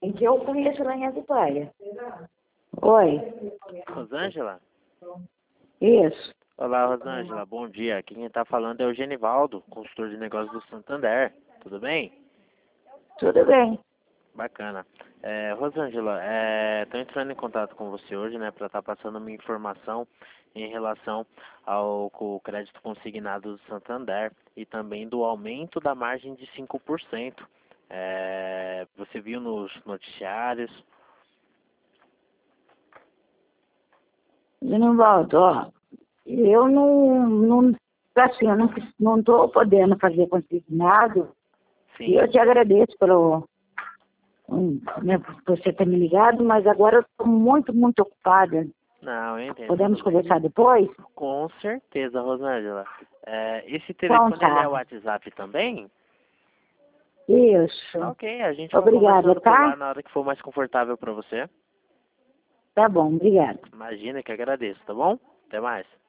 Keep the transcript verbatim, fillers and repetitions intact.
Que eu conheço lá em Atibaia. Oi. Rosângela? Isso. Olá, Rosângela. Bom dia. Aqui quem está falando é o Genivaldo, consultor de negócios do Santander. Tudo bem? Tudo bem. Bacana. É, Rosângela, estou entrando em contato com você hoje, né, para estar passando uma informação em relação ao co- crédito consignado do Santander e também do aumento da margem de cinco por cento. É, você viu nos noticiários? Genivaldo, ó, eu não, não, assim, eu não, não estou podendo fazer consignado e Sim. eu te agradeço pelo, um, né, por você ter me ligado, mas agora eu estou muito, muito ocupada. Não, eu entendo. Podemos Tudo bem. conversar depois? Com certeza, Rosângela. É, esse Então telefone ele é tá. o WhatsApp também? Isso. Ok, a gente vai Obrigada, conversando por lá tá? na hora que for mais confortável para você. Tá bom, obrigada. Imagina que agradeço, tá bom? Até mais.